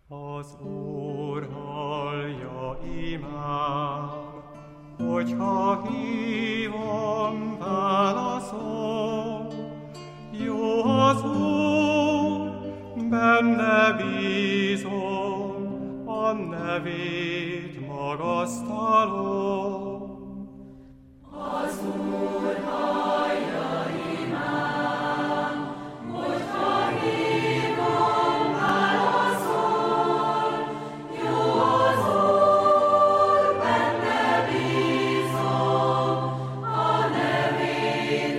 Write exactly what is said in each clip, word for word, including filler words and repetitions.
Az Úr hallja imám, hogyha hívom, válaszol. Jó az Úr, benne bízom, a nevét magasztalom. Az Úr hallja imám, hogyha hívom, válaszol. Jó az Úr, benne bízom, a nevét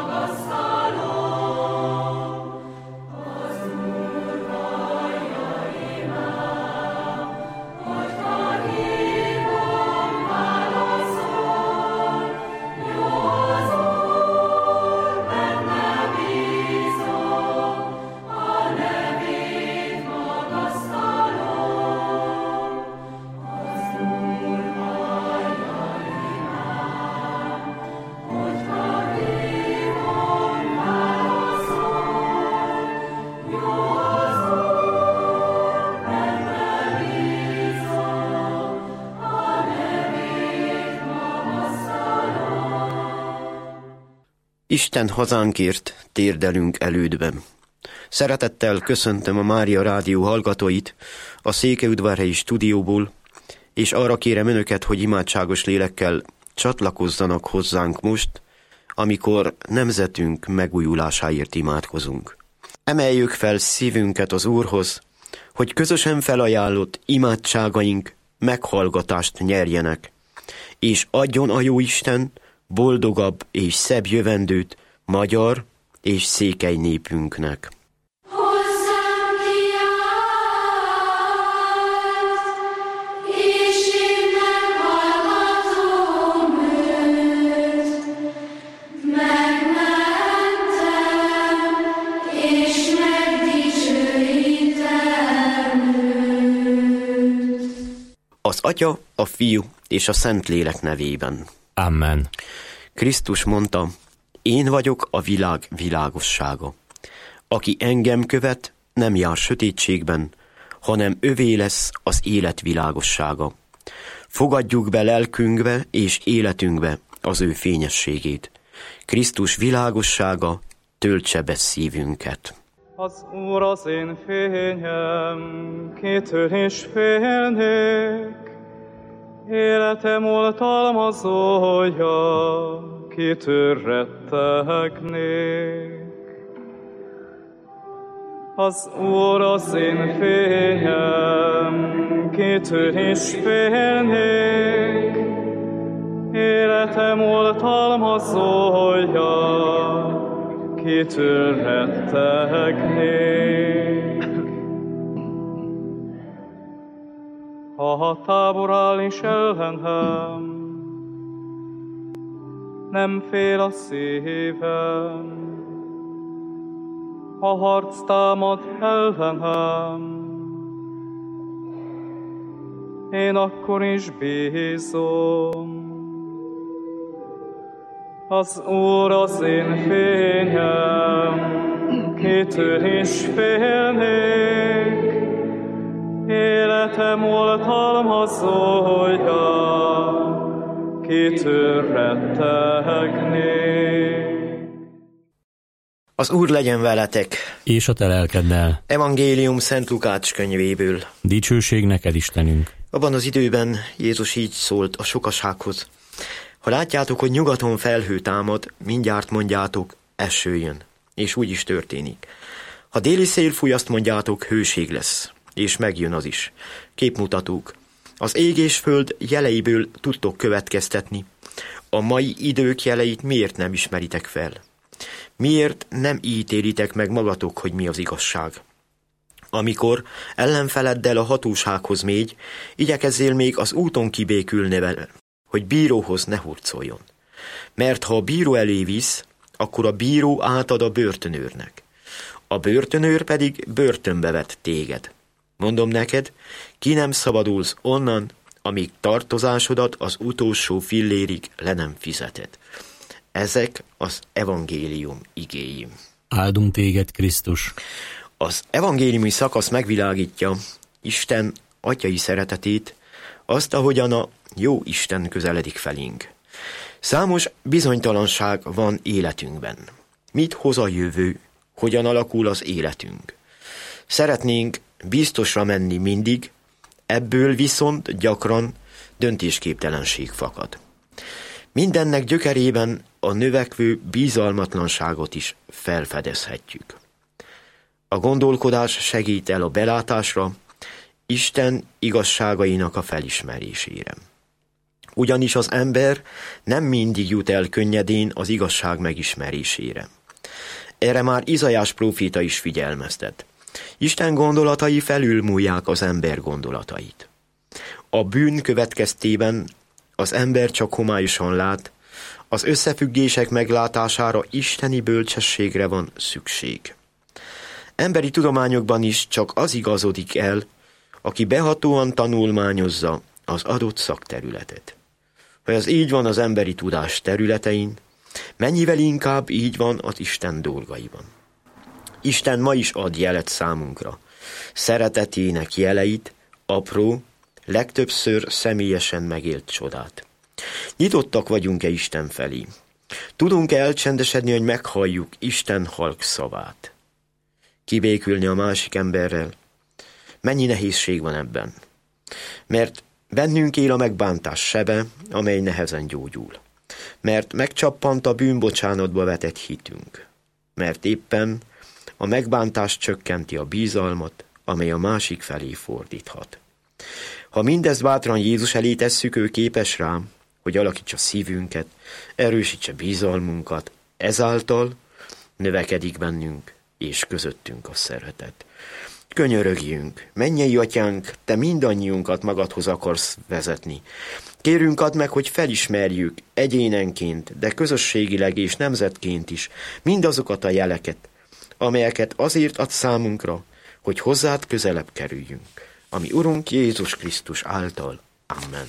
magasztalom. Az Úr hallja imám, hogyha hívom, válaszol. Jó az Úr, benne bízom, a nevét magasztalom. Az Úr hallja imám, hogyha hívom, válaszol. Jó az Úr, benne bízom, a nevét magasztalom. Isten hazánkért térdelünk elődben. Szeretettel köszöntöm a Mária Rádió hallgatóit a Székelyudvarhelyi stúdióból, és arra kérem önöket, hogy imádságos lélekkel csatlakozzanak hozzánk most, amikor nemzetünk megújulásáért imádkozunk. Emeljük fel szívünket az Úrhoz, hogy közösen felajánlott imádságaink meghallgatást nyerjenek, és adjon a Jóisten boldogabb és szebb jövendőt magyar és székely népünknek. Hozzám kiált, és én meghallgatom őt. Megmentem, és megdicsőítem őt. Az Atya, a Fiú és a Szentlélek nevében. Amen. Krisztus mondta, én vagyok a világ világossága. Aki engem követ, nem jár sötétségben, hanem övé lesz az élet világossága. Fogadjuk be lelkünkbe és életünkbe az ő fényességét. Krisztus világossága töltse be szívünket. Az Úr az én fényem, kitől is félnék. Életem oltalmazója, kitől rettegnék. Az Úr az én fényem, kitől is félnék. Életem oltalmazója, kitől rettegnék. Ha tábor áll is ellenem, nem fél a szívem. Ha harc támad ellenem, én akkor is bízom. Az Úr az én fényem, kitől is félnék. Életem oltalmazója, kitől rettegnék. Az Úr legyen veletek! És a te lelkeddel. Evangélium Szent Lukács könyvéből. Dicsőség neked, Istenünk. Abban az időben Jézus így szólt a sokasághoz. Ha látjátok, hogy nyugaton felhő támad, mindjárt mondjátok, eső jön. És úgy is történik. Ha déli szél fúj, azt mondjátok, hőség lesz. És megjön az is. Képmutatók. Az ég és föld jeleiből tudtok következtetni. A mai idők jeleit miért nem ismeritek fel? Miért nem ítélitek meg magatok, hogy mi az igazság? Amikor ellenfeleddel a hatósághoz mégy, igyekezzél még az úton kibékülni vele, hogy bíróhoz ne hurcoljon. Mert ha a bíró elé visz, akkor a bíró átad a börtönőrnek. A börtönőr pedig börtönbe vet téged. Mondom neked, ki nem szabadulsz onnan, amíg tartozásodat az utolsó fillérig le nem fizeted. Ezek az evangélium igéi. Áldunk téged, Krisztus. Az evangéliumi szakasz megvilágítja, Isten atyai szeretetét, azt, ahogyan a jó Isten közeledik felénk. Számos bizonytalanság van életünkben. Mit hoz a jövő, hogyan alakul az életünk? Szeretnénk biztosra menni mindig, ebből viszont gyakran döntésképtelenség fakad. Mindennek gyökerében a növekvő bizalmatlanságot is felfedezhetjük. A gondolkodás segít el a belátásra, Isten igazságainak a felismerésére. Ugyanis az ember nem mindig jut el könnyedén az igazság megismerésére. Erre már Izaiás próféta is figyelmeztet. Isten gondolatai felülmúlják az ember gondolatait. A bűn következtében az ember csak homályosan lát, az összefüggések meglátására isteni bölcsességre van szükség. Emberi tudományokban is csak az igazodik el, aki behatóan tanulmányozza az adott szakterületet. Ha ez így van az emberi tudás területein, mennyivel inkább így van az Isten dolgaiban. Isten ma is ad jelet számunkra. Szeretetének jeleit, apró, legtöbbször személyesen megélt csodát. Nyitottak vagyunk-e Isten felé? Tudunk-e elcsendesedni, hogy meghalljuk Isten halk szavát? Kibékülni a másik emberrel? Mennyi nehézség van ebben? Mert bennünk él a megbántás sebe, amely nehezen gyógyul. Mert megcsappant a bűnbocsánatba vetett hitünk. Mert éppen a megbántás csökkenti a bizalmat, amely a másik felé fordíthat. Ha mindezt bátran Jézus elé tesszük, ő képes rá, hogy alakítsa szívünket, erősítse bizalmunkat, ezáltal növekedik bennünk és közöttünk a szeretet. Könyörögjünk, mennyei atyánk, te mindannyiunkat magadhoz akarsz vezetni. Kérünk add meg, hogy felismerjük egyénenként, de közösségileg és nemzetként is mindazokat a jeleket, amelyeket azért ad számunkra, hogy hozzád közelebb kerüljünk, ami Urunk Jézus Krisztus által. Amen.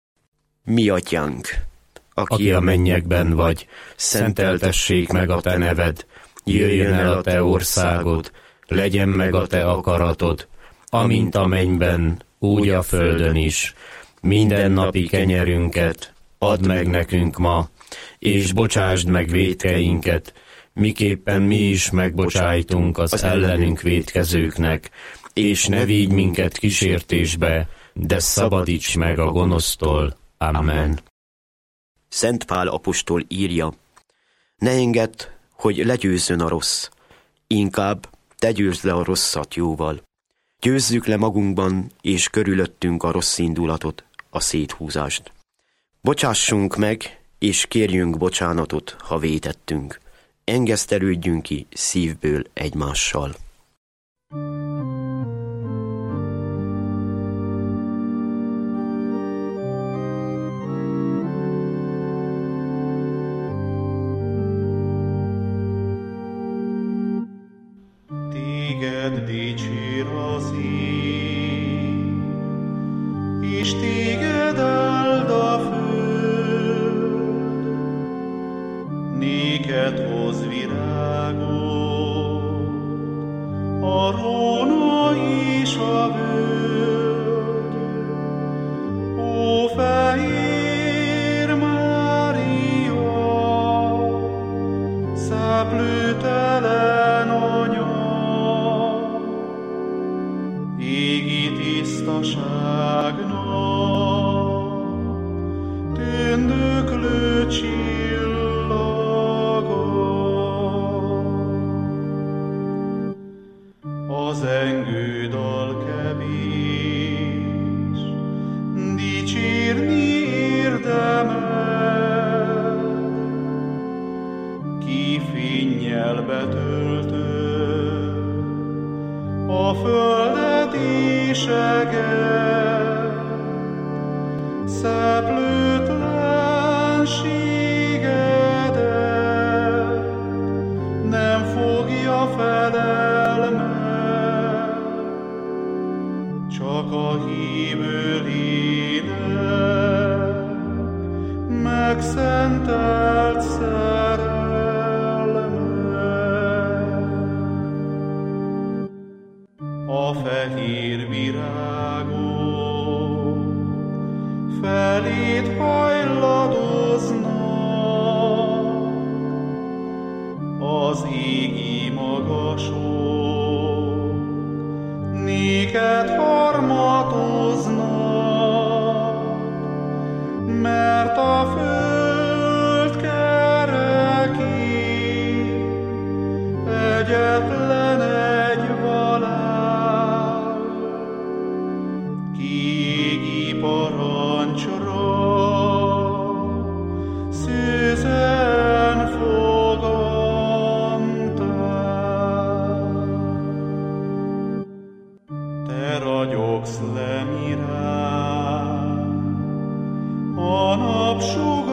Mi atyánk, aki, Aki a mennyekben vagy, szenteltessék meg a te neved, jöjjön el a te országod, legyen meg a te akaratod, amint a mennyben, úgy a földön is. Minden napi kenyerünket add meg nekünk ma, és bocsásd meg vétkeinket, miképpen mi is megbocsájtunk az ellenünk vétkezőknek, és ne vigy minket kísértésbe, de szabadíts meg a gonosztól. Amen. Szent Pál apostol írja, ne engedd, hogy legyőzzön a rossz, inkább te győzd le a rosszat jóval. Győzzük le magunkban és körülöttünk a rossz indulatot, a széthúzást. Bocsássunk meg, és kérjünk bocsánatot, ha vétettünk. Engesztelődjünk ki szívből egymással. Téged dicsér az ég, és téged áld a föld, néked hoz virágot, a róna és a völgy. Ó, fehér Mária, szeplőtelen anya, égi tisztaságnak tündöklő csillaga. Az engő dal kevés, dicsérni érdemed, ki fénnyel betöltő a földet éseget, szeplőtlenségedet nem fogja fedelme, csak a hívő lélek megszentelt szerelme. A fehér nyílt virágok, felét hajladoznak, az égi magasok, néked harmatoznak, mert a föld kerekén egyetlen egy valár, kiégi parancsra szűzen fogantál. Te ragyogsz le mirán a nap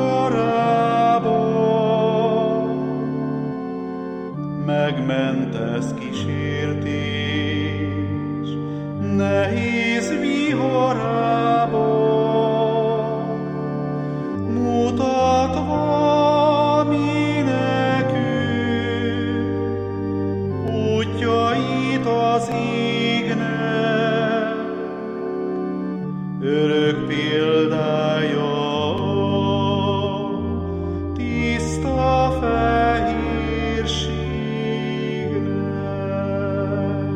sugarában, megmentesz kísértés nehéz viharában, mutatva mi nekünk útjait az égnek, örök példája tiszta fehérségnek.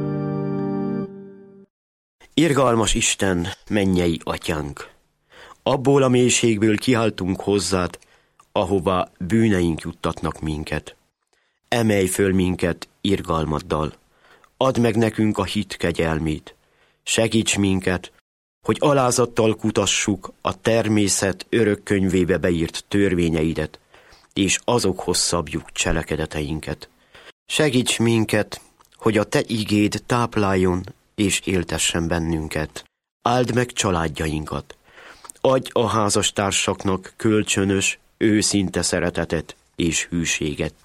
Irgalmas Isten, mennyei atyánk! Abból a mélységből kiáltunk hozzád, ahová bűneink juttatnak minket. Emelj föl minket irgalmaddal, add meg nekünk a hit kegyelmét, segíts minket, hogy alázattal kutassuk a természet örök könyvébe beírt törvényeidet, és azokhoz szabjuk cselekedeteinket. Segíts minket, hogy a te igéd tápláljon és éltessen bennünket. Áld meg családjainkat. Adj a házastársaknak kölcsönös, őszinte szeretetet és hűséget.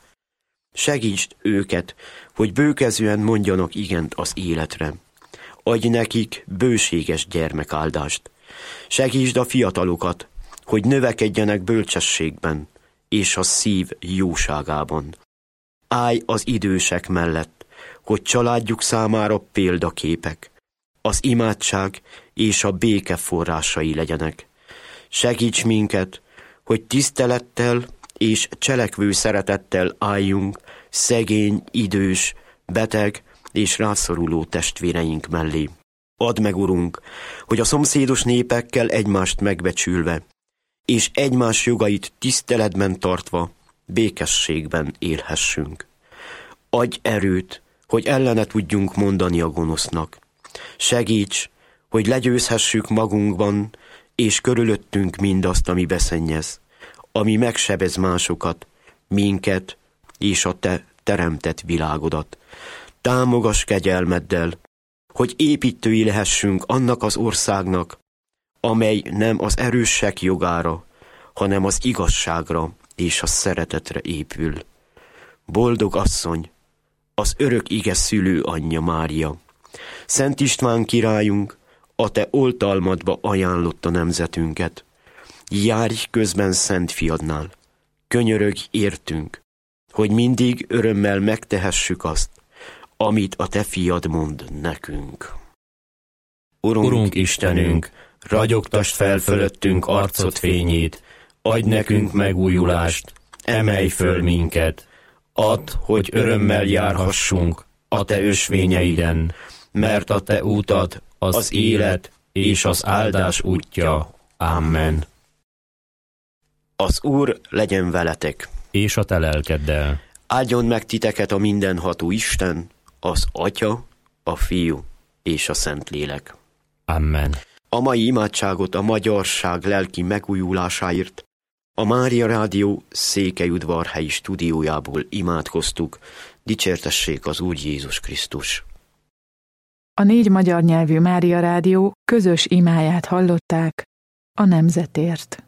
Segítsd őket, hogy bőkezűen mondjanak igent az életre. Adj nekik bőséges gyermekáldást. Segítsd a fiatalokat, hogy növekedjenek bölcsességben és a szív jóságában. Állj az idősek mellett, hogy családjuk számára példaképek, az imádság és a béke forrásai legyenek. Segíts minket, hogy tisztelettel és cselekvő szeretettel álljunk szegény, idős, beteg és rászoruló testvéreink mellé. Add meg, Urunk, hogy a szomszédos népekkel egymást megbecsülve, és egymás jogait tiszteletben tartva, békességben élhessünk. Adj erőt, hogy ellene tudjunk mondani a gonosznak. Segíts, hogy legyőzhessük magunkban és körülöttünk mindazt, ami beszennyez, ami megsebez másokat, minket és a te teremtett világodat. Támogass kegyelmeddel, hogy építői lehessünk annak az országnak, amely nem az erősek jogára, hanem az igazságra és a szeretetre épül. Boldog asszony, az örök ige szülő anyja Mária, Szent István királyunk, a te oltalmadba ajánlotta nemzetünket. Járj közben Szent Fiadnál, könyörögj értünk, hogy mindig örömmel megtehessük azt, amit a te fiad mond nekünk. Urunk, Urunk Istenünk, ragyogtasd fel fölöttünk arcod fényét, adj nekünk megújulást, emelj föl minket, add, hogy örömmel járhassunk a te ösvényeiden, mert a te útad az, az élet és az áldás útja. Amen. Az Úr legyen veletek, és a te lelkeddel. Áldjon meg titeket a mindenható Isten, az Atya, a Fiú és a Szentlélek. Amen. A mai imádságot a magyarság lelki megújulásáért a Mária Rádió Székelyudvarhelyi stúdiójából imádkoztuk. Dicsértessék az Úr Jézus Krisztus! A négy magyar nyelvű Mária Rádió közös imáját hallották a nemzetért.